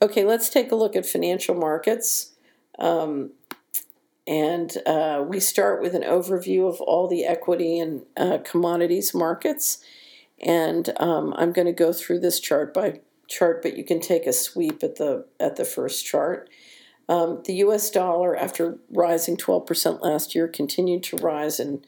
Okay, let's take a look at financial markets. And we start with an overview of all the equity and commodities markets. And I'm going to go through this chart by chart, but you can take a sweep at the first chart. The U.S. dollar, after rising 12% last year, continued to rise in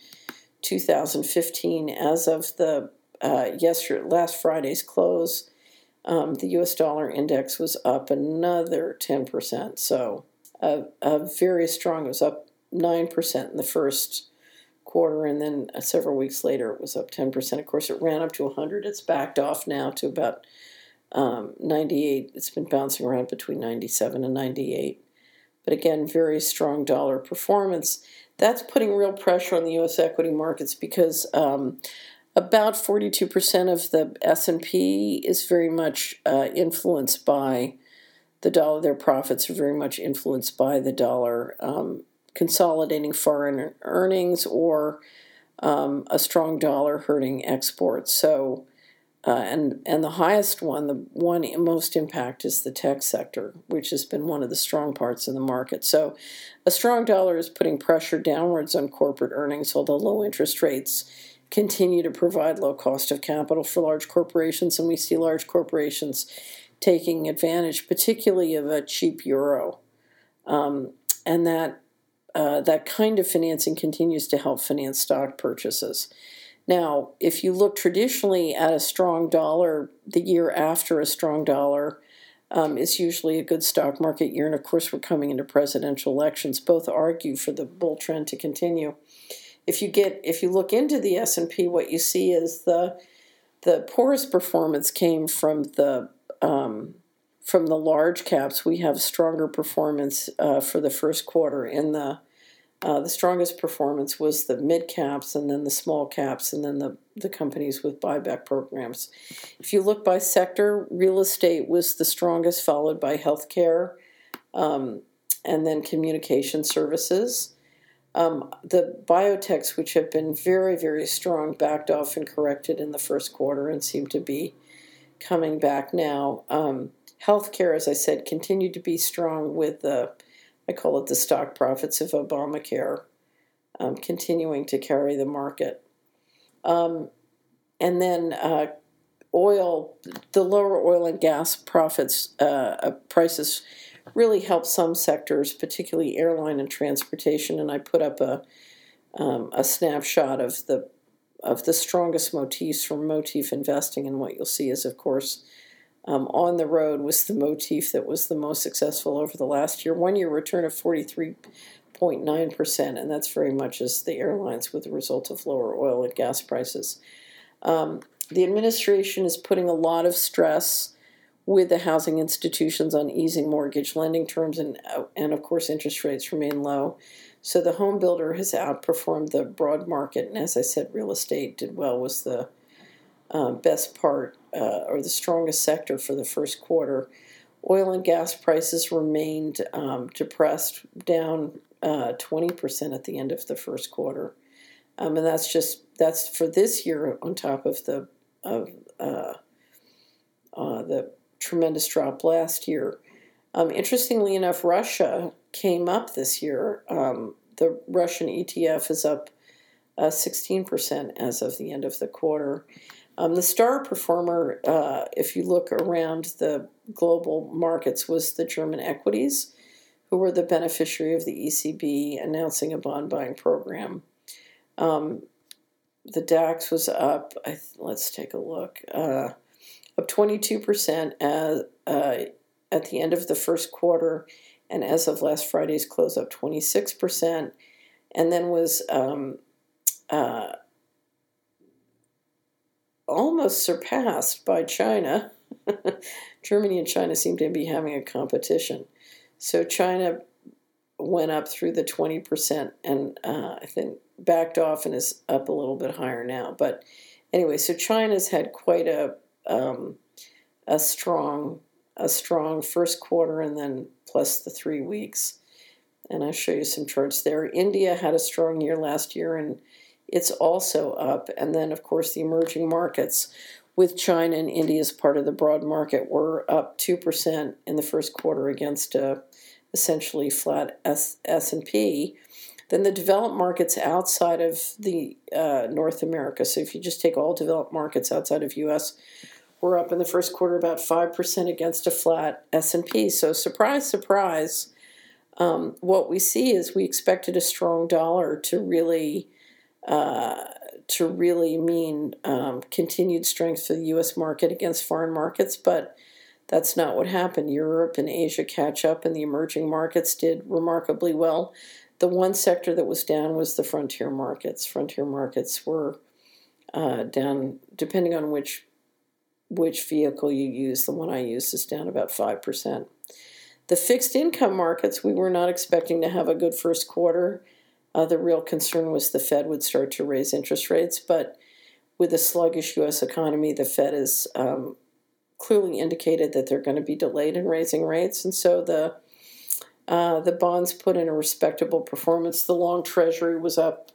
2015. As of the last Friday's close, the U.S. dollar index was up another 10%. So very strong. It was up 9% in the first quarter, and then several weeks later it was up 10%. Of course, it ran up to 100. It's backed off now to about 98. It's been bouncing around between 97 and 98. But again, very strong dollar performance. That's putting real pressure on the U.S. equity markets because about 42% of the S&P is very much influenced by the dollar. Their profits are very much influenced by the dollar, consolidating foreign earnings or a strong dollar hurting exports. So, and the highest one, the one most impact is the tech sector, which has been one of the strong parts in the market. So a strong dollar is putting pressure downwards on corporate earnings, although low interest rates continue to provide low cost of capital for large corporations, and we see large corporations taking advantage, particularly of a cheap euro, and that kind of financing continues to help finance stock purchases. Now, if you look traditionally at a strong dollar, the year after a strong dollar is usually a good stock market year, and of course we're coming into presidential elections. Both argue for the bull trend to continue. If you look into the S&P, what you see is the poorest performance came from the large caps. We have stronger performance for the first quarter. In the strongest performance was the mid caps, and then the small caps, and then the companies with buyback programs. If you look by sector, real estate was the strongest, followed by healthcare, and then communication services. The biotechs, which have been very, very strong, backed off and corrected in the first quarter and seem to be coming back now. Healthcare, as I said, continued to be strong with I call it the stock profits of Obamacare, continuing to carry the market. And then oil, the lower oil and gas prices really helped some sectors, particularly airline and transportation. And I put up a snapshot of the strongest motifs from Motif Investing, and what you'll see is, of course, on the road was the motif that was the most successful over the last year. 1 year return of 43.9%, and that's very much as the airlines with the result of lower oil and gas prices. The administration is putting a lot of stress with the housing institutions on easing mortgage lending terms, and of course interest rates remain low. So the home builder has outperformed the broad market, and as I said, real estate did well, was the best part or the strongest sector for the first quarter. Oil and gas prices remained depressed, down 20% at the end of the first quarter, and that's for this year on top of the tremendous drop last year. Interestingly enough, Russia came up this year. The Russian ETF is up 16% as of the end of the quarter. The star performer, if you look around the global markets, was the German equities, who were the beneficiary of the ECB announcing a bond buying program. The DAX was up, let's take a look, up 22% at the end of the first quarter, and as of last Friday's close, up 26%, and then was almost surpassed by China. Germany and China seem to be having a competition. So China went up through the 20% and I think backed off and is up a little bit higher now. But anyway, so China's had quite a strong first quarter, and then plus the 3 weeks. And I'll show you some charts there. India had a strong year last year, and it's also up. And then, of course, the emerging markets. with China and India as part of the broad market, were up 2% in the first quarter against a essentially flat S&P. Then the developed markets outside of the North America, so if you just take all developed markets outside of U.S., were up in the first quarter about 5% against a flat S&P. So surprise, surprise, what we see is we expected a strong dollar to really mean continued strength for the U.S. market against foreign markets, but that's not what happened. Europe and Asia catch up, and the emerging markets did remarkably well. The one sector that was down was the frontier markets. Frontier markets were down, depending on which vehicle you use. The one I use is down about 5%. The fixed income markets, we were not expecting to have a good first quarter. The real concern was the Fed would start to raise interest rates, but with a sluggish U.S. economy, the Fed has clearly indicated that they're going to be delayed in raising rates, and so the bonds put in a respectable performance. The long Treasury was up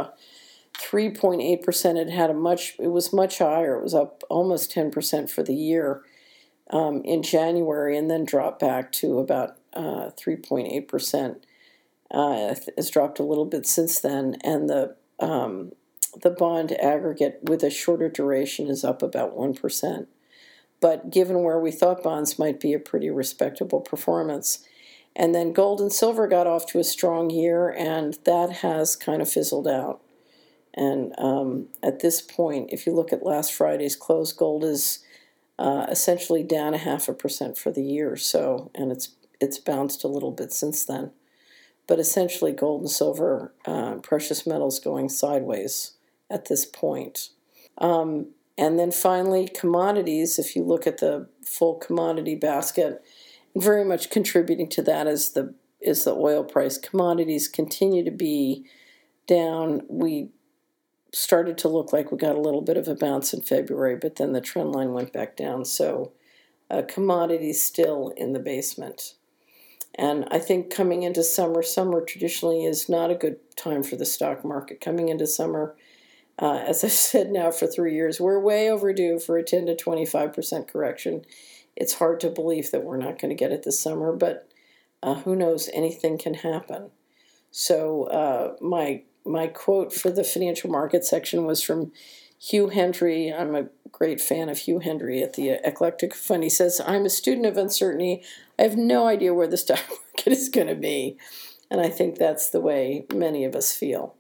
3.8%. It was much higher. It was up almost 10% for the year in January, and then dropped back to about 3.8%. Has dropped a little bit since then, and the bond aggregate with a shorter duration is up about 1%. But given where we thought bonds might be, a pretty respectable performance. And then gold and silver got off to a strong year, and that has kind of fizzled out. And at this point, if you look at last Friday's close, gold is essentially down 0.5% for the year. So, and it's bounced a little bit since then. But essentially, gold and silver, precious metals going sideways at this point. And then finally, commodities. If you look at the full commodity basket, very much contributing to that is the oil price. Commodities continue to be down. We started to look like we got a little bit of a bounce in February, but then the trend line went back down. So commodities still in the basement. And I think coming into summer traditionally is not a good time for the stock market. Coming into summer, as I've said now for 3 years, we're way overdue for a 10 to 25% correction. It's hard to believe that we're not going to get it this summer, but who knows? Anything can happen. So my quote for the financial market section was from Hugh Hendry. I'm a great fan of Hugh Hendry at the Eclectic Fund. He says, "I'm a student of uncertainty. I have no idea where the stock market is going to be." And I think that's the way many of us feel.